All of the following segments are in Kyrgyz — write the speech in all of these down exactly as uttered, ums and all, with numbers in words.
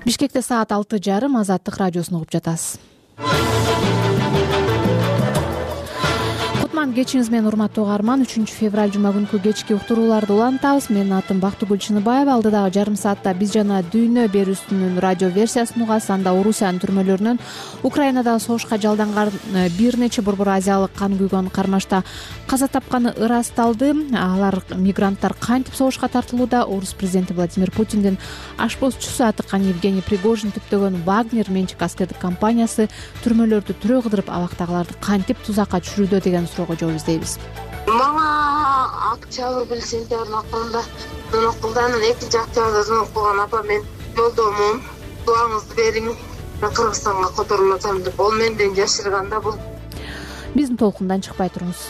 Бишкекте саат алты жарым Азаттык радиосун угуп жатасыз. Кутман кечиңиз менен урматтуу угарман. үчүнчү февраль жума күнкү кечки уктурууларды улантабыз. Менин атым Бактыгүл Чыныбаева. Алдыдагы жарым саатта биз жана дүйнө берүүсүнүн радио версиясын угасыз. Анда Орусиянын түрмөлөрүнөн Украинадагы согушка жалданган бир нече борбор азиялык кан күйгөн кармашта каза тапканы ырасталды. Алар мигранттар кантип согушка тартылууда? Орус президенти Владимир Путиндин ашпозчусу атыкан Евгений Пригожин түптөгөн Вагнер менчик аскердик компаниясы түрмөлөрдү түрө кыдырып, абактагыларды кантип тузакка түшүрүүдө деген суроого жооп издейбиз. Мага октябрь сентябрь акырында звонок кылды. Анан экинчи октябрда звонок кылган апа, мен жолдомун, дуаңызды бериң, мен Кыргызстанга которулатам деп. Ол менден жашырганда бул. Биздин толкундан чыкпай туруңуз.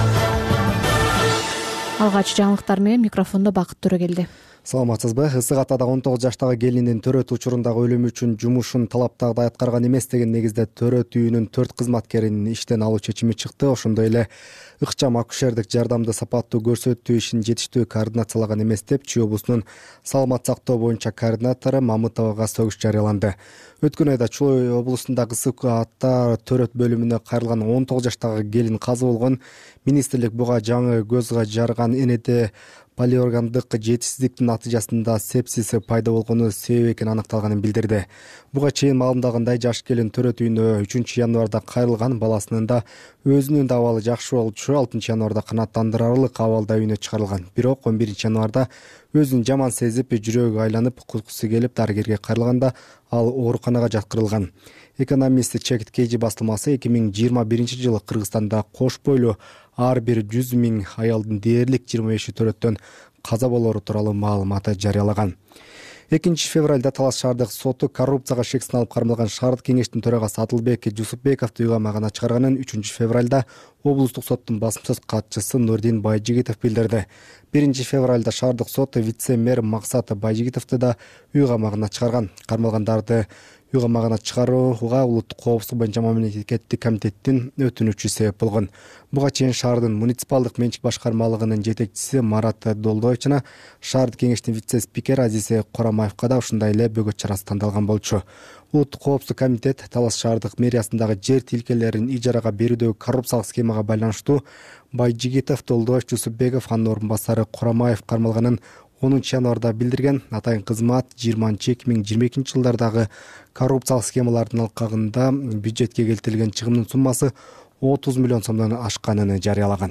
Алгач жаңылыктар менен микрофондо Бакыт Төрөгелди. Саламатсызбы? Ысык Атада он тогуз жаштагы келиндин төрөт учурундагы өлүмү үчүн жумушун талаптагыдай аткарган эмес деген негизде төрөт үйүнүн төрт кызматкерин иштен алуу чечими чыкты. Ошондой эле ыкчам акушердик жардамды сапаттуу көрсөтүү ишин жетиштүү координациялаган эмес деп Чүй облусунун саламат сактоо боюнча координатору Мамытовага сөгүш жарыяланды. Өткөн айда Чүй облусундагы Ысык Ата төрөт бөлүмүнө кайрылган он тогуз жаштагы келин каза болгон. Министрлик буга жаңы көзгө жарган энеде полиоргандык жетишсиздиктин натыйжасында сепсис пайда болгону себеп экени аныкталганын билдирди. Буга чейин маалымдагандай, жаш келин төрөт үйүнө үчүнчү январда кайрылган. Баласынын да өзүнүн да абалы жакшы болчу. алтынчы январда канааттандырарлык абалда үйүнө чыгарылган. Бирок он биринчи январда өзүн жаман сезип, жүрөгү айланып, куткусу келип дарыгерге кайрылганда ал ооруканага жаткырылган. Экономист Чекит Кейжи басылмасы эки миң жыйырма биринчи жылы Кыргызстанда кош бойлуу ар бир жүз миң аялдын дээрлик жыйырма беши төрөттөн каза болору тууралуу маалымат жарыялаган. экинчи февралда Талас шаардык соту коррупцияга шексин алып кармалган шаардык кеңештин төрагасы Атылбек Жусупбековду үй камагына чыгарганын үчүнчү февралда облустук соттун басымсыз катчысы Нурдин Байжигитов билдирди. биринчи февралда шаардык сот вице-мэр Максат Байжигитовду да үй камагына чыгарган. Кармалгандарды үй камагына чыгарууга улуттук коопсуздук боюнча мамлекеттик комитеттин өтүнүчү себеп болгон. Буга чейин шаардын муниципалдык менчик башкармалыгынын жетекчиси Марат Долдоев жана шаардык кеңештин вице-спикери Азизе Корамаевка да ушундай эле бөгөт чарасы тандалган болчу. Улуттук коопсуздук комитет Талас шаардык мэриясындагы жер тилкелерин ижарага берүүдөгү коррупциялык схемага байланыштуу Байжигитов, Долдоев, Жусупбеков, анын орун басары Корамаев кармалганын онунчу январда билдирген. Атайын кызмат жыйырманчы эки миң жыйырма экинчи жылдардагы коррупциялык схемалардын алкагында бюджетке келтирилген чыгымдын суммасы отуз миллион сомдон ашканын жарыялаган.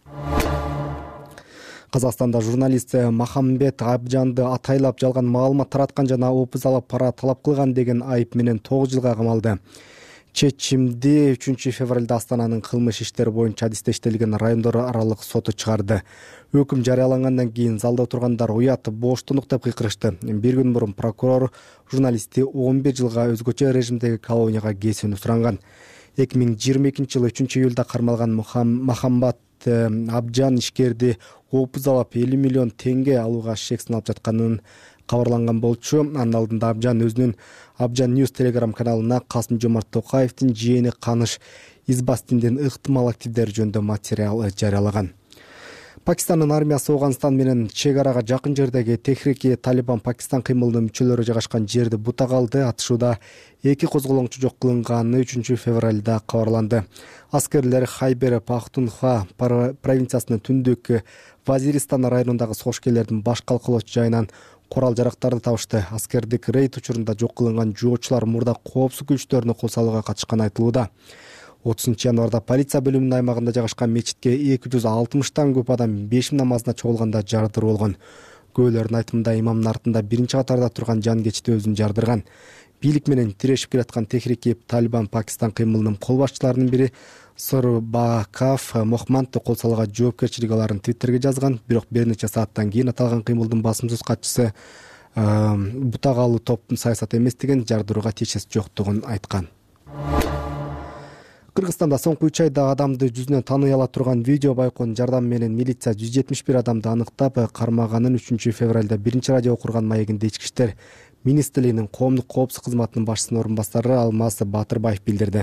Казакстанда журналист Махамбет Абжанды атайлап жалган маалымат тараткан жана опузалап пара талап кылган деген айып менен тогуз жылга камалды. Чечимди үчүнчү февралда Астананын кылмыш иштери боюнча адистештелген райондор аралык соту чыгарды. Өкүм жарыялангандан кийин залда отургандар уят, боштундук деп кыйкырышты. Бир күн мурун прокурор журналистти он бир жылга өзгөчө режимдеги колонияга кесүүнү суранган. эки миң жыйырма экинчи жылы үчүнчү июлда кармалган Махамбат Абжан ишкерди опузалап элүү миллион теңге алууга шексин алып жатканын кабарланган болчу. Анын алдында Абжан өзүнүн Абжан News Telegram каналына Касым-Жомарт Токаевдин жээни Каныш Избастиндин ыктымал активдери жөнүндө материал жарыялаган. Пакистандын армиясы Афганистан менен чек арага жакын жердеги Техрики Талибан Пакистан кыймылынын мүчөлөрү жайгашкан жерди бутага алды. Атышууда эки козголоңчу жок кылынганы үчүнчү февралда кабарланды. Аскерлер Хайбер Пахтунхва провинциясынын түндүк Вазиристан районундагы согушкерлердин баш калкалоочу жайынан курал жарактарды табышты. Аскердик рейд учурунда жок кылынган жоочулар мурда коопсуздук күчтөрүнө кол салууга катышканы айтылууда. отузунчу январда полиция бөлүмүнүн аймагында жайгашкан мечитке эки жүз алтымыштан көп адам бешим намазына чогулганда жардыруу болгон. Көөлөрдүн айтымында имамдын артында биринчи катарда турган жангечти өзүн жардырган. Бийлик менен тирешип келаткан Техрики Талибан Пакистан кыймылынын кол башчыларынын бири Сурбакав Мохмантты кол салууга жоопкерчилик аларын Твиттерге жазган. Бирок бир нече сааттан кийин аталган кыймылдын басымсыз катчысы бутага алуу топтун саясат эмес деген, жардырууга тиешеси жоктугун айткан. Кыргызстанда соңку үч айда адамды жүзүнөн тааный ала турган видео байкоонун жардамы менен милиция жүз жетимиш бир адамды аныктап кармаганын үчүнчү февралда биринчи радио окурган маегинде ички иштер министрлигинин коомдук коопсуздук кызматынын башчысынын орун басары Алмаз Батырбаев билдирди.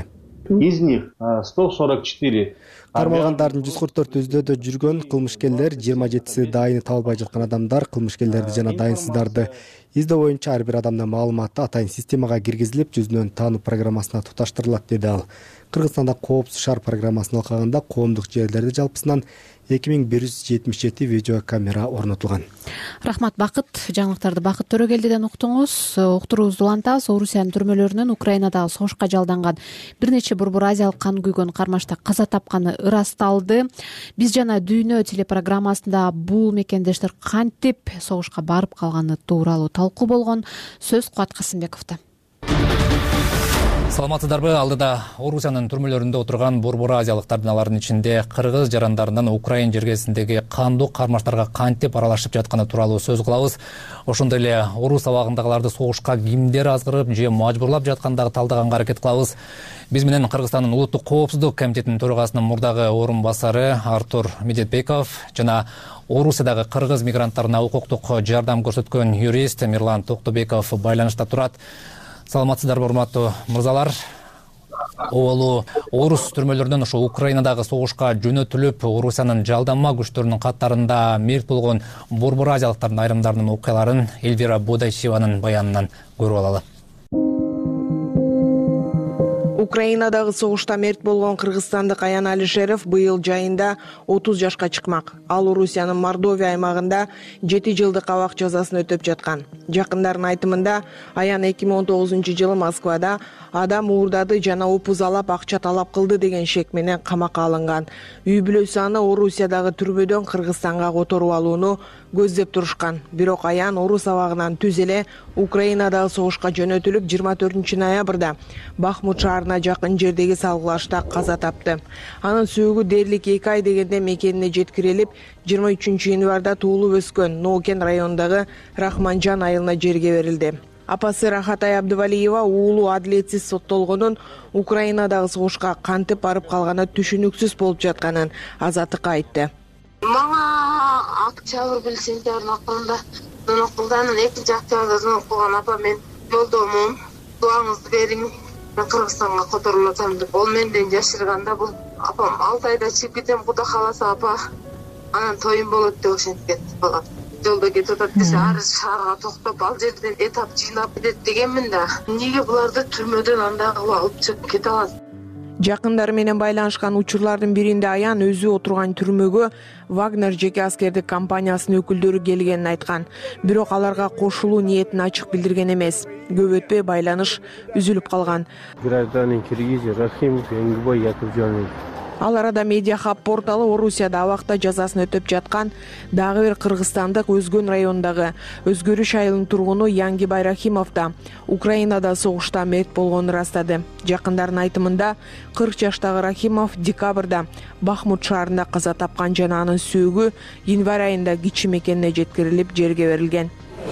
Из них сто сорок четыре. Кармалгандардын жүз кырк төртү өздөрдө жүргөн кылмышкерлер, жыйырма жетиси дайыны табылбай жаткан адамдар, кылмышкерлерди жана дайынсыздарды издөө боюнча ар бир адамдын маалыматы атайын системага киргизилип, жүзүнөн таануу программасына туташтырылат, деди ал. Кыргызстанда Коопсуз шаар программасын алкаганда коомдук жерлерде жалпысынан эки миң бир жүз жетимиш жети видеокамера орнотулган. Рахмат, Бакыт. Жаңылыктарды Бакыт Төрөгелдиден уктуңуз. Уктуруубузду улантабыз. Орусиянын түрмөлөрүнөн Украинадагы согушка жалданган бир нече борбор азиялык кан күйгөн кармашта каза тапканы ырасталды. Биз жана Дүйнө телепрограммасында бул мекендештер кантип согушка барып калганы тууралуу талкуу болгон. Сөз Кубат Касымбековдо. Саламатсыздарбы? Алдыда Орусиянын түрмөлөрүндө отурган борбор азиялыктардын, алардын ичинде кыргыз жарандарынан Украин жергесиндеги кандуу кармаштарга кантип аралашып жатканы тууралуу сөз кылабыз. Ошондой эле Орус абагындагыларды согушка кимдер азгырып же мажбурлап жаткандагы талдаганга аракет кылабыз. Биз менен Кыргызстандын улуттук коопсуздук комитетинин төрагасынын мурдагы орун басары Артур Медетбеков жана Орусиядагы кыргыз мигранттарына укуктук жардам көрсөткөн юрист Мирлан Токтобеков байланышта турат. Саламатсыздарбы, урматтуу мырзалар? Оолу орус түрмөлөрүнөн ошо Украинадагы согушка жөнөтүлүп, Орусиянын жалданма күчтөрүнүн каттарында мерт болгон борбор азиялыктардын айрымдарынын окуяларын Эльвира Бодайшеванын баянынан көрүп алалы. Украинадагы согушта мерт болгон кыргызстандык Аян Алишеров быйыл жайында отуз жашка чыкмак. Ал Орусиянын Мордовия аймагында жети жылдык абак жазасын өтөп жаткан. Жакындардын айтымында Аян эки миң он тогузунчу жылы Москвада адам уурдады жана опузалап акча талап кылды деген шек менен камакка алынган. Үй бүлөсү аны Орусиядагы түрмөдөн Кыргызстанга которуп алууну көздөп турушкан. Бирок Аян Орус абагынан түз эле Украинадагы согушка жөнөтүлүп, жыйырма төртүнчү ноябрда Бахмут шаарына жакын жердеги салгылашта каза тапты. Анын сөөгү дээрлик эки ай дегенде мекенине жеткирилип, жыйырма үчүнчү январда туулуп өскөн Ноокен районундагы Рахманжан айылына жерге берилди. Апасы Рахатай Абдывалиева уулу адилетсиз соттолгонун, Украинадагы согушка кантип барып калганы түшүнүксүз болуп жатканын Азаттыкка айтты. Мага октябрь сентябрь акырында Донокулданын экинчи октябрда звонок кылган апа, мен жолдомун, дуаңызды бериң, мен Кыргызстанга которуп атам деп. Ол менден жашырганда бул апам алты айда чыгып кетем, Кудай кааласа апа, анан тоюм болот деп ошентип кетти балам. Жолдо кетип атат десе, ар шаарга токтоп, ал жерден этап жыйнап кетет дегенмин да. Эмнеге буларды түрмөдөн андай кылып алып чыгып кете алат? Жакындары менен байланышкан учурлардын биринде Аян өзү отурган түрмөгө Вагнер жеке аскердик компаниясынын өкүлдөрү келгенин айткан. Бирок аларга кошулуу ниетин ачык билдирген эмес. Көп өтпөй байланыш үзүлүп калган. Гражданин Киргизии Рахимов Энгубай Якубжанович. Ал арада Медиахаб порталы Орусияда абакта жазасын өтөп жаткан дагы бир кыргызстандык Өзгөн районундагы Өзгөрүш айылынын тургуну Янгибай Рахимов да Украинада согушта мерт болгонун ырастады. Жакындардын айтымында кырк жаштагы Рахимов декабрда Бахмут шаарында каза тапкан жана анын сөөгү январь айында кичи мекенине жеткирилип, жерге берилген.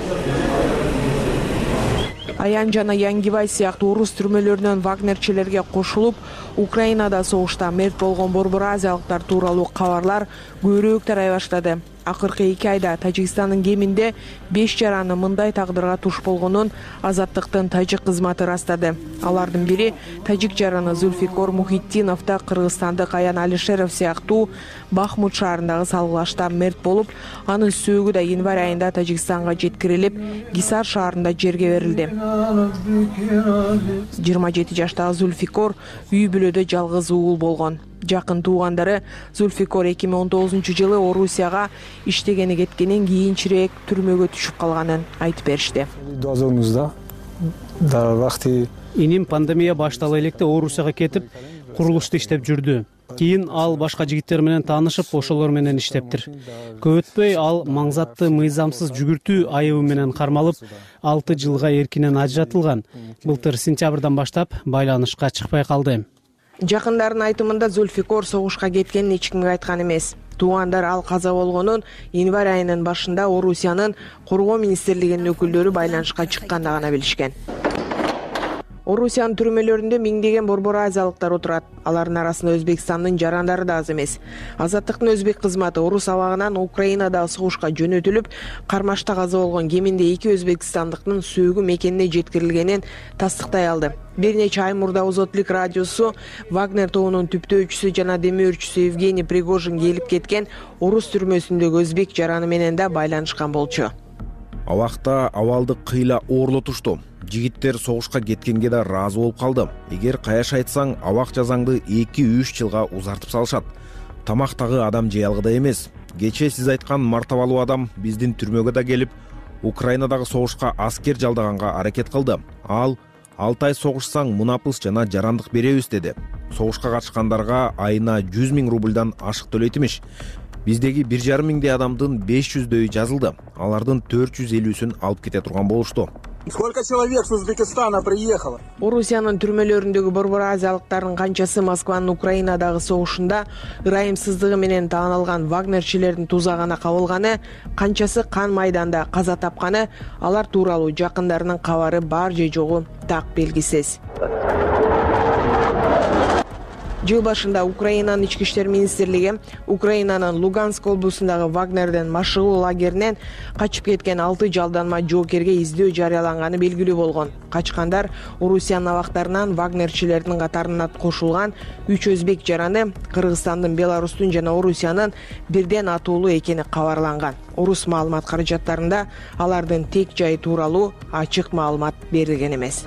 Аян жана Янгибай сыяктуу орус түрмөлөрүнөн вагнерчилерге кошулуп, Украинада согушта мерт болгон борбор азиялыктар тууралуу кабарлар көбүрөөк тарай баштады. Акыркы эки айда Тажикстандын кеминде беш жараны мындай тагдырга туш болгонун Азаттыктын тажик кызматы ырастады. Алардын бири тажик жараны Зульфикор Мухитдинов да кыргызстандык Аян Алишеров сыяктуу Бахмут шаарындагы салгылашта мерт болуп, анын сөөгү да январь айында Тажикстанга жеткирилип, Гисар шаарында жерге берилди. жыйырма жети жаштагы Зульфикор үй бүлөдө жалгыз уул болгон. Жакын туугандары Зульфикор эки миң он тогузунчу жылы Орусияга иштегени кеткенин кийинчерээк түрмөгө түшүп калганын айтып беришти. Иним пандемия баштала электе Орусияга кетип, курулушта иштеп жүрдү. Кийин ал башка жигиттер менен таанышып, ошолор менен иштептир. Көп өтпөй ал маңзатты мыйзамсыз жүгүртүү айыбы менен кармалып, алты жылга эркинен ажыратылган. Былтыр сентябрдан баштап байланышка чыкпай калды. Жакындардын айтымында Зульфикор согушка кеткенин эч кимге айткан эмес. Туугандар ал каза болгонун январь айынын башында Орусиянын Коргоо министрлигинин өкүлдөрү байланышка чыкканда гана билишкен. Орусиянын түрмөлөрүндө миңдеген борбор азиялыктар отурат. Алардын арасында Өзбекстандын жарандары да аз эмес. Азаттыктын өзбек кызматы орус абагынан Украинадагы согушка жөнөтүлүп, кармашта каза болгон кеминде эки өзбекстандыктын сөөгү мекенине жеткирилгенин тастыктай алды. Бир нече ай мурда Озотлук радиосу Вагнер тобунун түптөөчүсү жана демөөрчүсү Евгений Пригожин келип кеткен орус түрмөсүндөгү өзбек жараны менен да байланышкан болчу. Абакта абалды кыйла оорлотушту. Жигиттер согушка кеткенге да ыраазы болуп калды. Эгер каяш айтсаң, абак жазаңды эки үч жылга узартып салышат. Тамактагы адам жей алгыдай эмес. Кечээ сиз айткан мартабалуу адам биздин түрмөгө да келип, Украинадагы согушка аскер жалдаганга аракет кылды. Ал алты ай согушсаң мунапыс жана жарандык беребиз деди. Согушка катышкандарга айына жүз миң рубльдан ашык төлөйт имиш. Биздеги бир жарым миңдей адамдын беш жүздөйү жазылды. Алардын төрт жүз элүүсүн алып кете турган болушту. Сколько человек с Узбекистана приехало? Орусиянын түрмөлөрүндөгү борбор азиялыктардын канчасы Москванын Украинадагы согушунда ырайымсыздыгы менен тааналган вагнерчилердин тузагына кабылганы, канчасы кан майданда каза тапканы, алар тууралуу жакындарынын кабары бар же жогу так белгисиз. Жыл башында Украинанын ички иштер министрлиги Украинанын Луганск облусундагы Вагнерден машыгуу лагеринен качып кеткен алты жалданма жоокерге издөө жарыяланганы белгилүү болгон. Качкандар Орусиянын абактарынан вагнерчилердин катарына кошулган үч өзбек жараны Кыргызстандын, Беларустун жана Орусиянын бирден атуулуу экени кабарланган. Орус маалымат каражаттарында алардын тек жайы тууралуу ачык маалымат берилген эмес.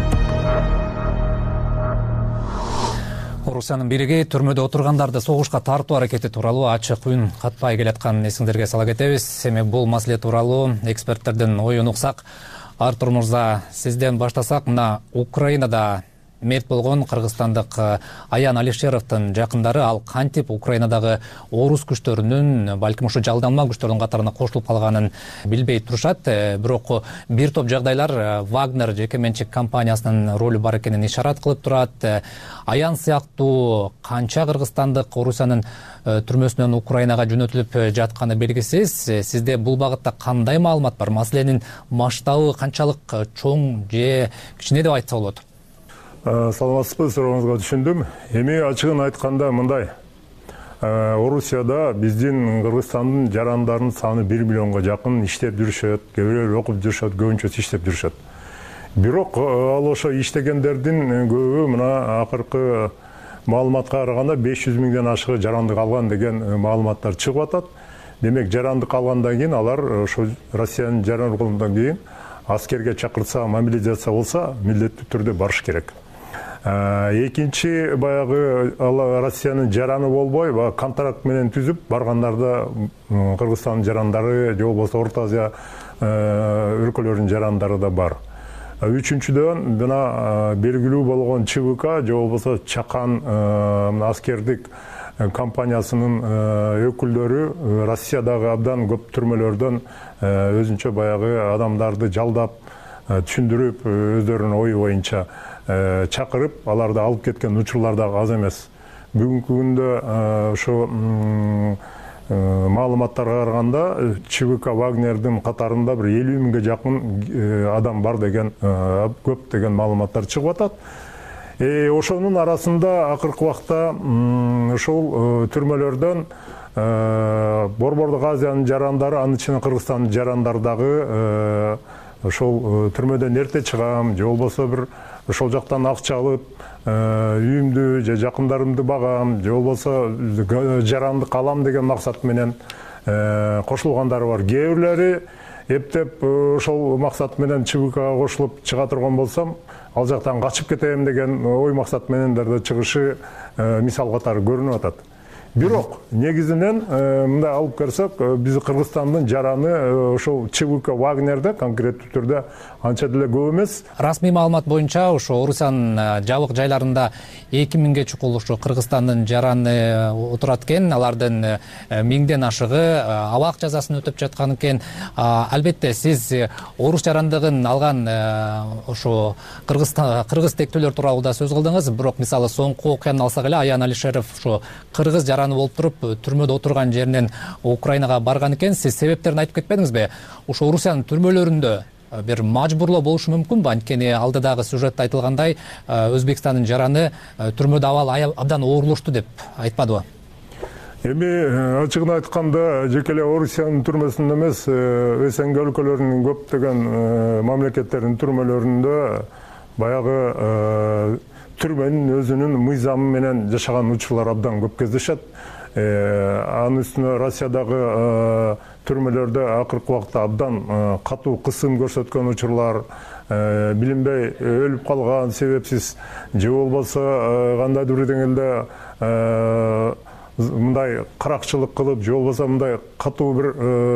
Орусиянын бириги түрмөдө отургандарды согушка тартуу аракети тууралуу ачык үн катпай келатканын эсиңерге сала кетебиз. Себеби бул маселе тууралуу эксперттердин оюн уксак. Артур мырза, сизден баштасак, мына Украинада мерт болгон кыргызстандык Аян Алишеровдун жакындары ал кантип Украинадагы орус күчтөрүнүн, балким ушу жалданма күчтөрдүн катарына кошулуп калганын билбей турушат. Бирок бир топ жагдайлар Вагнер жеке менчик компаниясынын ролу бар экенин ишарат кылып турат. Аян сыяктуу канча кыргызстандык Орусиянын түрмөсүнөн Украинага жөнөтүлүп жатканы белгисиз. Сизде бул багытта кандай маалымат бар? Маселенин масштабы канчалык чоң же кичине деп айтса болот? Саламатсызбы, сурооңузга түшүндүм. Эми ачыгын айтканда мындай. Орусияда биздин Кыргызстандын жарандарынын саны бир миллионго жакын иштеп жүрүшөт, кээ бирөө окуп жүрүшөт, көбүнчөсү иштеп жүрүшөт. Бирок ал ошо иштегендердин көбү мына акыркы маалыматка караганда беш жүз миңден ашыгы жарандык алган деген маалыматтар чыгып атат. Демек жарандык алгандан кийин алар ошо Россиянын жарандыгынан кийин аскерге чакыртса, мобилизация болса, милдеттүү түрдө барыш керек. Экинчи баягы Россиянын жараны болбой, контракт менен түзүп баргандарда Кыргызстандын жарандары же болбосо Орто Азия өлкөлөрүнүн жарандары да бар. Үчүнчүдөн мына белгилүү болгон ЧВК же болбосо Чакан аскердик компаниясынын өкүлдөрү Россиядагы абдан көп түрмөлөрдөн өзүнчө баягы адамдарды жалдап, түшүндүрүп, өздөрүнүн ою боюнча чакырып, аларды алып кеткен учурлар да аз эмес. Бүгүнкү күндө ошо маалыматтарга караганда ЧВК Вагнердин катарында бир элүү миңге жакын адам бар деген, көп деген маалыматтар чыгып атат. Ошонун арасында акыркы убакта ошол түрмөлөрдөн Борбордук Азиянын жарандары, анын ичинен Кыргызстандын жарандары дагы ошол түрмөдөн эрте чыгам, же болбосо бир ошол жактан акча алып, үйүмдү же жакындарымды багам, же болбосо жарандык алам деген максат менен кошулгандары бар. Кээ бирлери эптеп ошол максат менен ЧВКга кошулуп чыга турган болсом, ал жактан качып кетем деген ой максат менен да чыгышы мисал катары көрүнүп атат. Бирок негизинен мындай алып көрсөк, биз Кыргызстандын жараны ошол ЧВК Вагнерде конкреттүү түрдө анча деле көп эмес. Расмий маалымат боюнча ошо Орусиянын жабык жайларында эки миңге чукул ушу Кыргызстандын жараны отурат экен. Алардын миңден ашыгы абак жазасын өтөп жаткан экен. Албетте сиз орус жарандыгын алган ошо кыргыз тектүүлөр тууралуу да сөз кылдыңыз. Бирок мисалы соңку окуяны алсак эле, Аян Алишеров ошо кыргыз жараны болуп туруп түрмөдө отурган жеринен Украинага барган экен. Сиз себептерин айтып кетпедиңизби? Ошо Орусиянын түрмөлөрүндө бир мажбурлоо болушу мүмкүнбү? Анткени алдыдагы сюжетте айтылгандай, Өзбекстандын жараны түрмөдө абал абдан оорлошту деп айтпадыбы? Эми ачыгын айтканда жеке эле Орусиянын түрмөсүндө эмес, СНГ өлкөлөрүнүн көптөгөн мамлекеттердин түрмөлөрүндө баягы түрмөнүн өзүнүн мыйзамы менен жашаган учурлар абдан көп кездешет. Анын үстүнө Россиядагы түрмөлөрдө акыркы убакта абдан катуу кысым көрсөткөн учурлар, билинбей өлүп калган себепсиз же болбосо кандайдыр бир деңгээлде мындай каракчылык кылып, же болбосо мындай катуу бир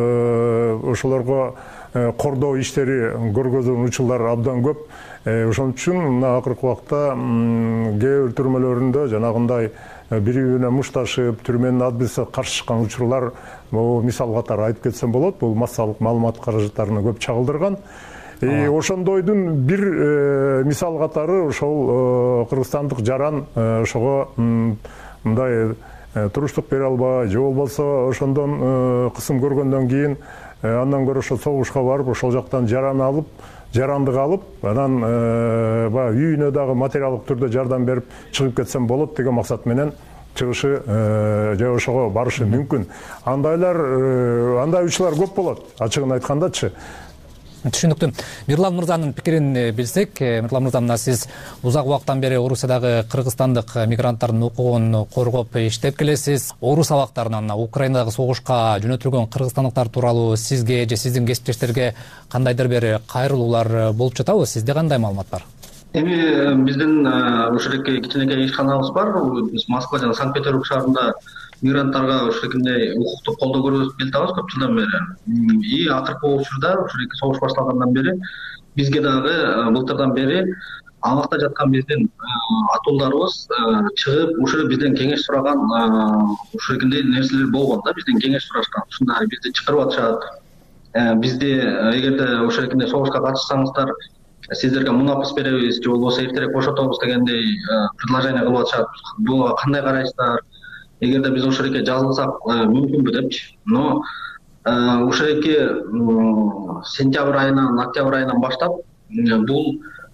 ошолорго кордоо иштери көргөзгөн учурлар абдан көп. Ошон үчүн мына акыркы убакта кээ бир түрмөлөрүндө жанагындай бири-бирине мушташып, түрмөнүн администрациясына каршы чыккан учурлар, бул мисал катары айтып кетсем болот, бул массалык маалымат каражаттарына көп чагылдырган. Ошондойдун бир мисал катары ошол кыргызстандык жаран ошого мындай туруштук бере албай, же болбосо ошондон кысым көргөндөн кийин андан көрө ошо согушка барып, ошол жактан жараны алып, жарандык алып, анан баягы үйүнө дагы материалдык түрдө жардам берип чыгып кетсем болот деген максат менен чыгышы же ошого барышы мүмкүн. Андайлар, андай учурлар көп болот, ачыгын айткандачы. Түшүнүктүү. Мирлан мырзанын пикирин билсек, Мирлан мырза, мына сиз узак убакыттан бери Орусиядагы кыргызстандык мигранттардын укугун коргоп иштеп келесиз. Орус абактарынан Украинадагы согушка жөнөтүлгөн кыргызстандыктар тууралуу сизге же сиздин кесиптештерге кандайдыр бир кайрылуулар болуп жатабы? Сизде кандай маалымат бар? Эми биздин ушул жерге кичинекей ишканабыз бар. Биз Москва жана Санкт-Петербург шаарында мигранттарга ушундай укуктук колдоо көрсөтүп келатабыз көп жылдан бери. И акыркы учурда ушул эки согуш башталгандан бери бизге дагы былтырдан бери абакта жаткан биздин атуулдарыбыз чыгып, ушул бизден кеңеш сураган ушундай нерселер болгон да, бизден кеңеш сурашкан. Ушундай бизди чакырып атышат. Бизди эгерде ошол экинде согушка катышсаңыздар, сиздерге мунапыс беребиз, же болбосо эртерээк бошотобуз дегендей предложение кылып атышат. Буга кандай карайсыздар? Эгерде биз ошол эке жазылсак мүмкүнбү депчи. Но ошол эки сентябрь айынан, октябрь айынан баштап бул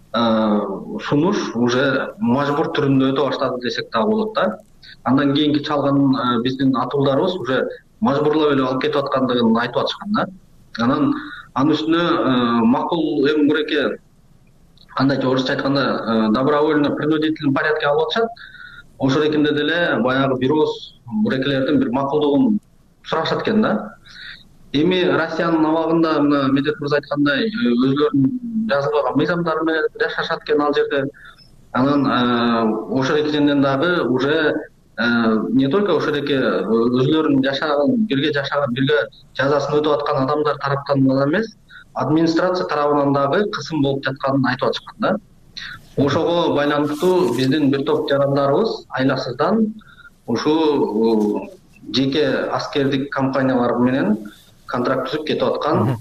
сунуш уже мажбур түрүндө өтө баштады десек дагы болот да. Андан кийинки чалган биздин атуулдарыбыз уже мажбурлап эле алып кетип аткандыгын айтып атышкан да. Анан анын үстүнө макул эң буреке кандайча орусча айтканда добровольно принудительный порядке алып атышат. Ошол экинде деле баягы бирөөбүз бурекелердин бир макулдугун сурашат экен да. Эми Россиянын абагында мына Медет мырза айткандай өзүлөрүнүн жазылбаган мыйзамдары менен жашашат экен ал жерде. Анан ошол экинен дагы уже не только ошол эки өзүлөрүнүн жашаган, бирге жашаган, бирге жазасын өтүп аткан адамдар тараптан гана эмес, администрация тарабынан дагы кысым болуп жатканын айтып атышкан да. Ошого байланыштуу биздин бир топ жарандарыбыз айласыздан ушу жеке аскердик компаниялар менен контракт түзүп кетип аткан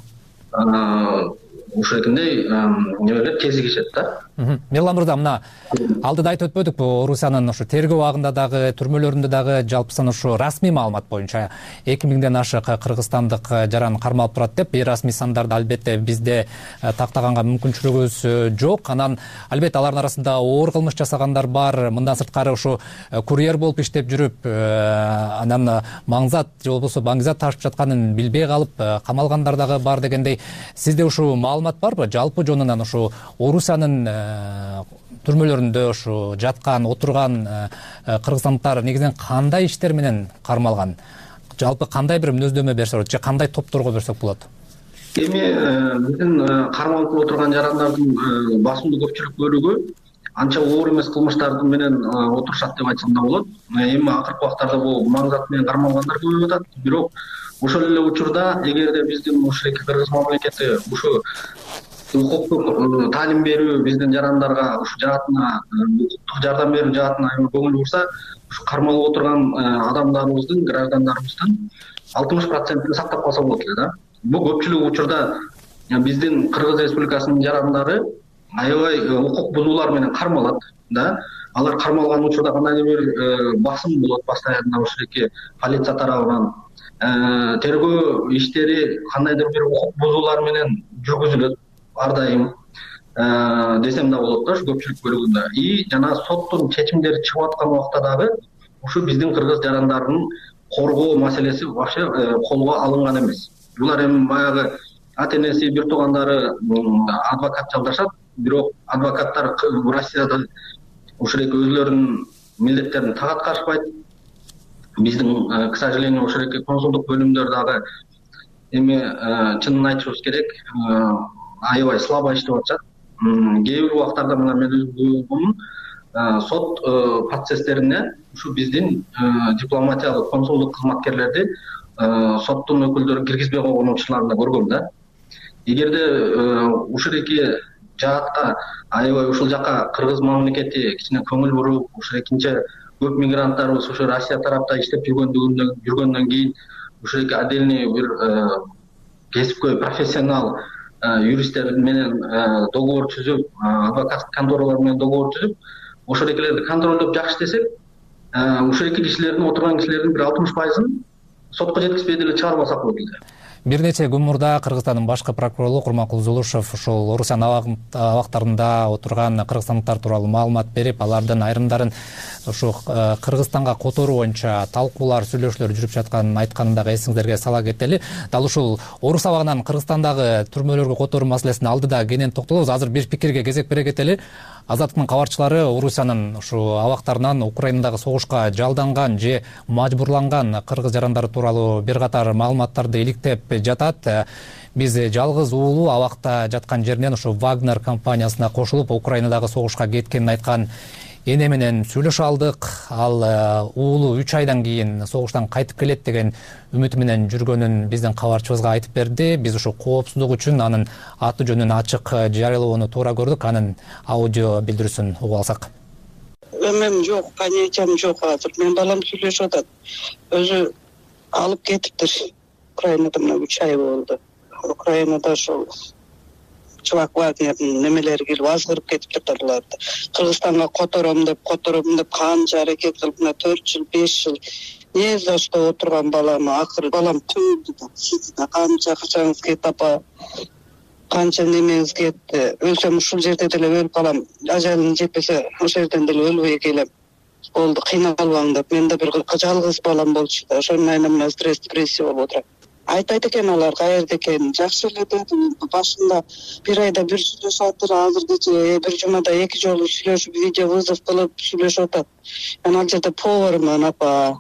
ушул экиндей небелер кезигишет да. Мирлан мырза, мына алдыда айтып өтпөдүкпү, Орусиянын ошо тергөө абагында дагы, түрмөлөрүндө дагы жалпысан ошо расмий маалымат боюнча эки миңден ашык кыргызстандык жаран кармалып турат деп, бейрасмий сандарды албетте бизде тактаганга мүмкүнчүлүгүбүз жок. Анан албетте алардын арасында оор кылмыш жасагандар бар. Мындан сырткары ошо курьер болуп иштеп жүрүп, анан маңзат же болбосо баңгизат ташып жатканын билбей калып камалгандар дагы бар дегендей. Сизде ушул маалымат барбы? Жалпы жонунан ошо Орусиянын түрмөлөрүндө ошо жаткан, отурган кыргызстандыктар негизинен кандай иштер менен кармалган? Жалпы кандай бир мүнөздөмө берсе болот же кандай топторго берсек болот? Эми биздин кармалып отурган жарандардын басымдуу көпчүлүк бөлүгү анча оор эмес кылмыштар менен отурушат деп айтсам да болот. Эми акыркы убактарда бул маңзат менен кармалгандар көбөйүп атат. Бирок ошол эле учурда эгерде биздин ушул эки кыргыз мамлекети ушу укуктук таалим берүү биздин жарандарга ушу жаатына, укуктук жардам берүү жаатына көңүл бурса, ушу кармалып отурган адамдарыбыздын, граждандарыбыздын алтымыш процентин сактап калса болот эле да. Бул көпчүлүк учурда биздин Кыргыз Республикасынын жарандары аябай укук бузуулар менен кармалат да. Алар кармалган учурда кандайдыр бир басым болот постоянно ушул эки полиция тарабынан. Тергөө иштери кандайдыр бир укук бузуулар менен жүргүзүлөт. ар дайым десем да болот да, ушу көпчүлүк бөлүгүндө. И жана соттун чечимдери чыгып аткан убакта дагы ушу биздин кыргыз жарандардын коргоо маселеси вообще колго алынган эмес. Булар эми баягы ата энеси, бир туугандары адвокат жалдашат, бирок адвокаттар Россияда ушул өзлөрүнүн милдеттерин так аткарышпайт. Биздин, к сожалению, ушул консулдук бөлүмдөр дагы эми чынын айтышыбыз керек, аябай слабо иштеп атышат. Кээ бир убактарда мына мен өзүм сот процесстерине ушу биздин дипломатиялык консулдук кызматкерлерди соттун өкүлдөрү киргизбей койгон учурларын да көргөм да. Эгерде ушул эки жаатка аябай ушул жака кыргыз мамлекети кичине көңүл буруп, ушул экинчи көп мигранттарыбыз ушу Россия тарапта иштеп жүргөндүгүндөн жүргөндөн кийин ушул эки отдельный бир кесипкөй профессионал юристтер менен договор түзүп, адвокат конторалар менен договор түзүп, ошол экилерди контролдоп жакшы иштесек, ушул эки кишилердин отырган кишилердин бир алтымыш пайызын сотко жеткизбей деле чыгарбасак болот эле. Бир нече күн мурда Кыргызстандын башкы прокурору Курманкул Зулушев ушул Орусиян абактарында отурган кыргызстандыктар тууралуу маалымат берип, алардын айрымдарын ушу Кыргызстанга которуу боюнча талкуулар, сүйлөшүүлөр жүрүп жатканын айтканын дагы эсиңиздерге сала кетели. Дал ушул Орус абагынан Кыргызстандагы түрмөлөргө которуу маселесине алдыда кенен токтолобуз. Азыр бир пикирге кезек бере кетели. Азаттыктын кабарчылары Орусиянын ушу абактарынан Украинадагы согушка жалданган же мажбурланган кыргыз жарандары тууралуу бир катар маалыматтарды иликтеп жатат. Биз жалгыз уулу абакта жаткан жеринен ушу Вагнер компаниясына кошулуп Украинадагы согушка кеткенин айткан эне менен сүйлөшө алдык. Ал уулу үч айдан кийин согуштан кайтып келет деген үмүт менен жүргөнүн биздин кабарчыбызга айтып берди. Биз ушу коопсуздук үчүн анын аты жөнүн ачык жарыялоону туура көрдүк. Анын аудио билдирүүсүн угуп алсак. Өмөм жок, канечем жок азыр. Мен балам сүйлөшүп атат. Өзү алып кетиптир. Украинада мына үч ай болду. Украинада ошол Чувак Вагнердин немелери келип азгырып кетиптир да буларды. Кыргызстанга котором деп, котором деп канча аракет кылып, мына төрт жыл, беш жыл не за что отурган балам, акыры балам түндү да, сиз да канча акчаңыз кетти апа, канча немеңиз кетти. Өлсөм ушул жерде деле өлүп калам, ажалым жетпесе ошол жерден деле өлбөй келем. Болду, кыйналбаң деп. Мен да бир жалгыз балам болчу да, ошонун айынан стресс, депрессия болуп отурат. Айтайт экен алар каерде экенин, жакшы эле дедим. Башында бир айда бир сүйлөшүп атыр, азыркыча бир жумада эки жолу сүйлөшүп, видео вызов кылып сүйлөшүп атат. Мен ал жерде повармын апа,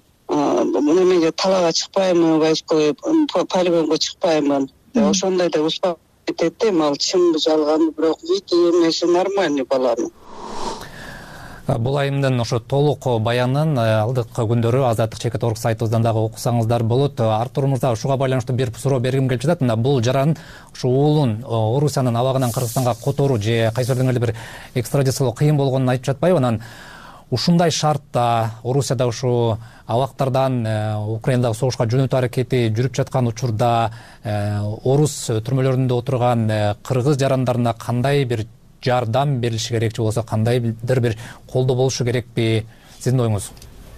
немеге талаага чыкпаймын, войсковой полигонго чыкпаймын. Ошондой да успокоить эттим, ал чынбы жалганбы, бирок видео эмеси нормальный баланын. Бул айымдын ошо толук баянын алдыкы күндөрү Азаттык чекит орг сайтыбыздан дагы окусаңыздар болот. Артур мырза, ушуга байланыштуу бир суроо бергим келип жатат. Мына бул жаран ушу уулун Орусиянын абагынан Кыргызстанга которуу же кайсы бирден эле бир экстрадициялоо кыйын болгонун айтып жатпайбы? Анан ушундай шартта Орусияда ушу абактардан Украинадагы согушка жөнөтүү аракети жүрүп жаткан учурда орус түрмөлөрүндө отурган кыргыз жарандарына кандай бир жардам берилиши керек же болбосо кандайдыр бир колдоо болушу керекпи? Сиздин оюңуз?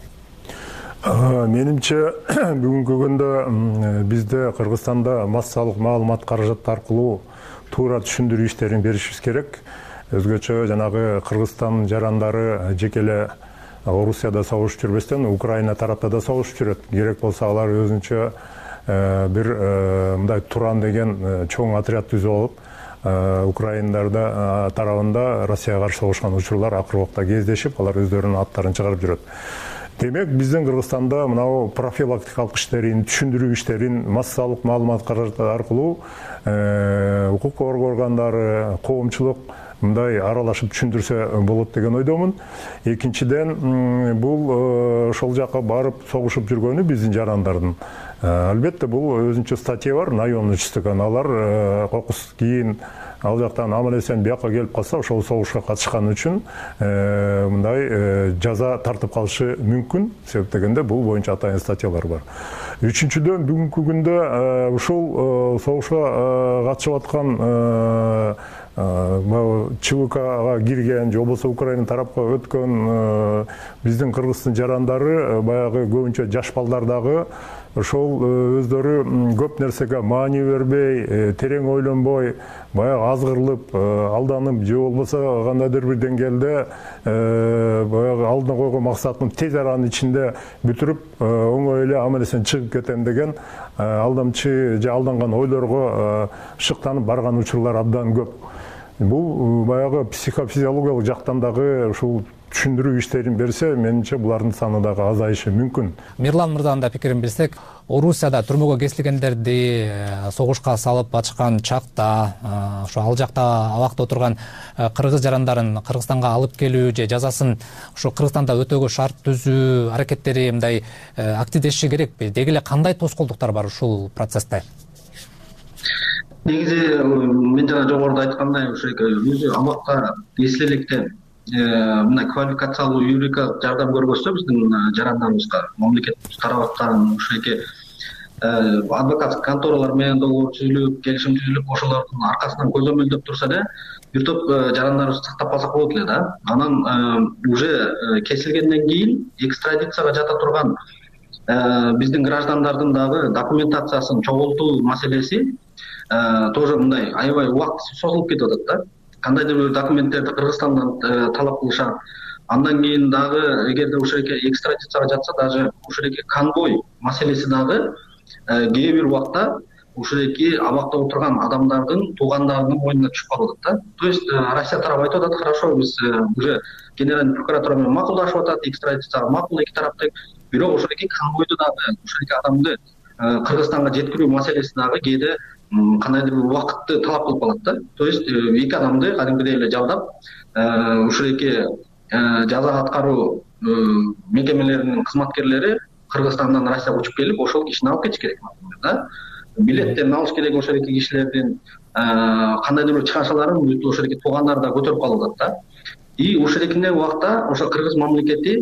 Менимче бүгүнкү күндө бизде Кыргызстанда массалык маалымат каражаты аркылуу туура түшүндүрүү иштерин беришибиз керек. Өзгөчө жанагы Кыргызстан жарандары жеке эле Орусияда согуш жүрбөстөн Украина тарапта да согуш жүрөт. Керек болсо алар өзүнчө бир мындай Туран деген чоң отряд түзүп алып, Украиндарда тарабында Россияга каршы согушкан учурлар акыркы убакта кездешип, алар өздөрүнүн аттарын чыгарып жүрөт. Демек, биздин Кыргызстанда мынау профилактикалык иштерин, түшүндүрүү иштерин массалык маалымат каражаты аркылуу укук коргоо органдары, коомчулук мындай аралашып түшүндүрсө болот деген ойдомун. Экинчиден, бул ошол жака барып согушуп жүргөнү биздин жарандардын. Албетте, бул өзүнчө статья бар, наемный чистоган. Алар кокус кийин ал жактан амалесен бияка келип калса, ошол согушка катышкан үчүн мындай жаза тартып калышы мүмкүн. Себеп дегенде бул боюнча атайын статьялар бар. Үчүнчүдөн, бүгүнкү күндө ушул согушка катышып аткан ЧВКга кирген, же болбосо Украина тарапка өткөн биздин кыргыздын жарандары баягы көбүнчө жаш балдардагы ошол өздөрү көп нерсеге маани бербей, терең ойлонбой, баягы азгырылып, алданып, же болбосо кандайдыр бир деңгээлде баягы алдына койгон максатын тез аранын ичинде бүтүрүп, оңой эле амелесен чыгып кетем деген алдамчы же алданган ойлорго шыктанып барган учурлар абдан көп. Бул баягы психофизиологиялык жактан дагы ушул түшүндүрүү иштерин берсе, менимче булардын саны дагы азайышы мүмкүн. Мирлан мырзанын да пикирин билсек, Орусияда түрмөгө кесилгендерди согушка салып ачкан чакта, ошо ал жакта абакта отурган кыргыз жарандарын Кыргызстанга алып келүү же жазасын ошо Кыргызстанда өтөөгө шарт түзүү аракеттери мындай активдеши керекпи? Деги эле кандай тоскоолдуктар бар ушул процессте? Негизи мен жана жогоруда айткандай, ошо өзү абакка кесил электен мына квалификациялуу юридикалык жардам көргөзсө биздин жарандарыбызга мамлекет тарабынан ошо эки адвокаттык конторалар менен договор түзүлүп, келишим түзүлүп, ошолордун аркасынан көзөмөлдөп турса эле бир топ жарандарыбызды сактап калсак болот эле да. Анан уже кесилгенден кийин экстрадицияга жата турган биздин граждандардын дагы документациясын чогултуу маселеси тоже мындай аябай убакыт созулуп кетип атат да. Кандайдыр бир документтерди Кыргызстандан талап кылышат. Андан кийин дагы эгерде ушул эки экстрадицияга жатса, даже ушул эки конвой маселеси дагы кээ бир убакта ушул эки абакта отурган адамдардын туугандарынын мойнуна түшүп калып атат да. То есть Россия тарабы айтып атат, хорошо, биз уже генеральный прокуратура менен макулдашып атат, экстрадицияга макул эки тарап тең. Бирок ушул эки конвойду дагы ушул эки адамды Кыргызстанга жеткирүү маселеси дагы кээде кандайдыр бир убакытты талап кылып калат да. То есть эки адамды кадимкидей эле жалдап, ушул эки жаза аткаруу мекемелеринин кызматкерлери Кыргызстандан Россияга учуп келип, ошол кишини алып кетиш керек да. Билеттерин алыш керек ошол эки кишилердин, кандайдыр бир чыгашаларын бүт ошол эки туугандары да көтөрүп калып атат да. И ушул экинде убакта ошо Кыргыз мамлекети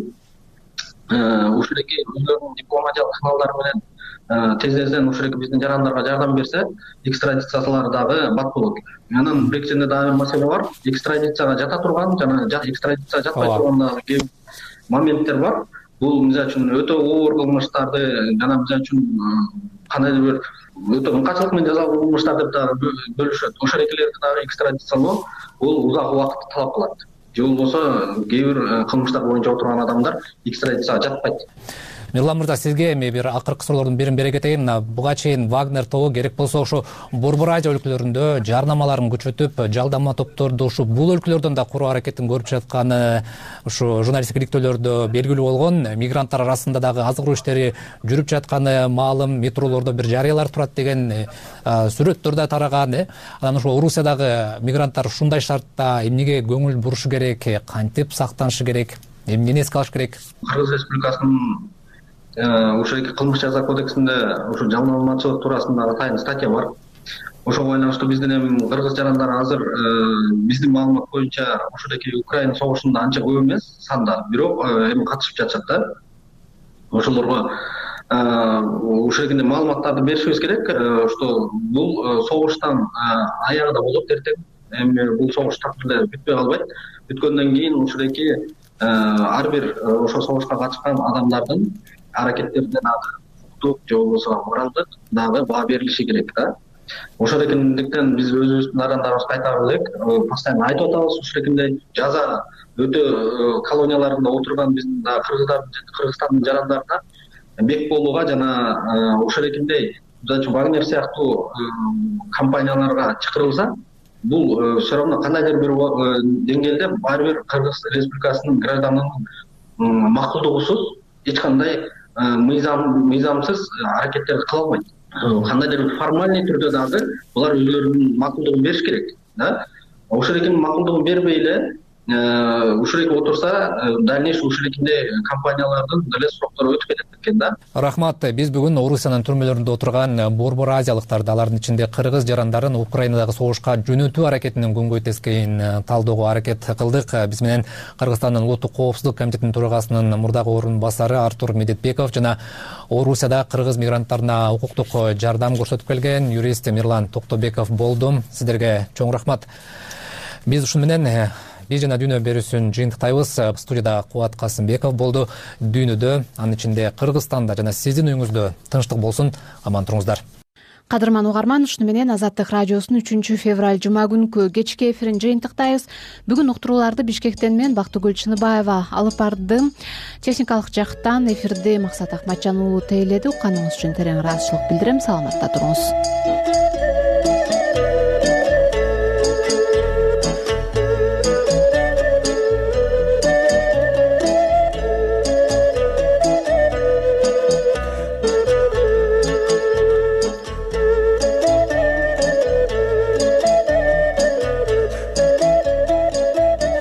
ушул эки өздөрүнүн дипломатиялык каналдары менен тезден ушул эки биздин жарандарга жардам берсе, экстрадициялары дагы бат болот. Анан биринчиде дагы маселе бар. Экстрадицияга жата турган жана экстрадицияга жатпай турган дагы кээ моменттер бар. Бул мисалы үчүн өтө оор кылмыштарды жана мисалы үчүн кандайдыр бир өтө ыңкачылык менен жазалган кылмыштар деп дагы бөлүшөт. Ошол экилерди дагы экстрадициялоо бул узак убакытты талап кылат. Же болбосо кээ бир кылмыштар боюнча отурган адамдар экстрадицияга жатпайт. Мирлан мырза, сизге эми бир акыркы суроолордун бирин бере кетейин. Мына буга чейин Вагнер тобу керек болсо ошо Борбор Азия өлкөлөрүндө жарнамаларын күчөтүп, жалдама топторду ушу бул өлкөлөрдөн да куруу аракетин көрүп жатканы ушу журналисттик иликтөөлөрдө белгилүү болгон. Мигранттар арасында дагы азгыруу иштери жүрүп жатканы маалым, метролордо бир жарыялар турат деген сүрөттөр да тараган. Анан ошо Орусиядагы мигранттар ушундай шартта эмнеге көңүл бурушу керек, кантип сактанышы керек, эмнени эске алыш керек? Кыргыз Республикасынын ошо эки кылмыш жаза кодексинде ошо жалмамачылык туурасында атайын статья бар. Ошого байланыштуу биздин эми кыргыз жарандары азыр биздин маалымат боюнча ошол эки Украина согушунда анча көп эмес санда, бирок эми катышып жатышат да. Ошолорго ошол экинде маалыматтарды беришибиз керек, что бул согуштан аягы да болот эртең. Эми бул согуш так эле бүтпөй калбайт. Бүткөндөн кийин ошол эки ар бир ошол согушка катышкан адамдардын аракеттерине дагы укуктук же болбосо моралдык дагы баа берилиши керек да. Ошол экендиктен биз өзүбүздүн жарандарыбызга айтабыз элек, постоянно айтып атабыз, ушул экиндей жаза өтө колонияларында отурган биздин дагы кыргыздардын, Кыргызстандын жарандарына бек болууга жана ошол экиндей Вагнер сыяктуу компанияларга чакырылса, бул все равно кандайдыр бир деңгээлде ар бир Кыргыз Республикасынын гражданынын макулдугусуз эч кандай мыйзам мыйзамсыз аракеттерди кыла албайт. Кандайдыр бир формальный түрдө дагы булар өзлөрүнүн макулдугун бериш керек да. Ошол экинин макулдугун бербей эле ушул эки отурса, дальнейший ушул экиндей компаниялардын деле сроктору өтүп кетет экен да. Рахмат. Биз бүгүн Орусиянын түрмөлөрүндө отурган Борбор Азиялыктарды, алардын ичинде кыргыз жарандарын Украинадагы согушка жөнөтүү аракетинин көңгөй тескейин талдөөгө аракет кылдык. Биз менен Кыргызстандын улуттук коопсуздук комитетинин төрагасынын мурдагы орун басары Артур Медетбеков жана Орусияда кыргыз мигранттарына укуктук жардам көрсөтүп келген юрист Мирлан Токтобеков болду. Сиздерге чоң рахмат. Биз ушун менен биз жана дүйнө берүүсүн жыйынтыктайбыз. Студияда Кубат Касымбеков болду. Дүйнөдө, анын ичинде Кыргызстанда жана сиздин үйүңүздө тынчтык болсун. Аман туруңуздар. Кадырман угарман, ушуну менен Азаттык радиосунун үчүнчү февраль жума күнкү кечки эфирин жыйынтыктайбыз. Бүгүн уктурууларды Бишкектен мен Бактыгүл Чыныбаева алып барды. Техникалык жактан эфирди Максат Акматжан уулу тейледи. Укканыңыз үчүн терең ыраазычылык билдирем. Саламатта туруңуз.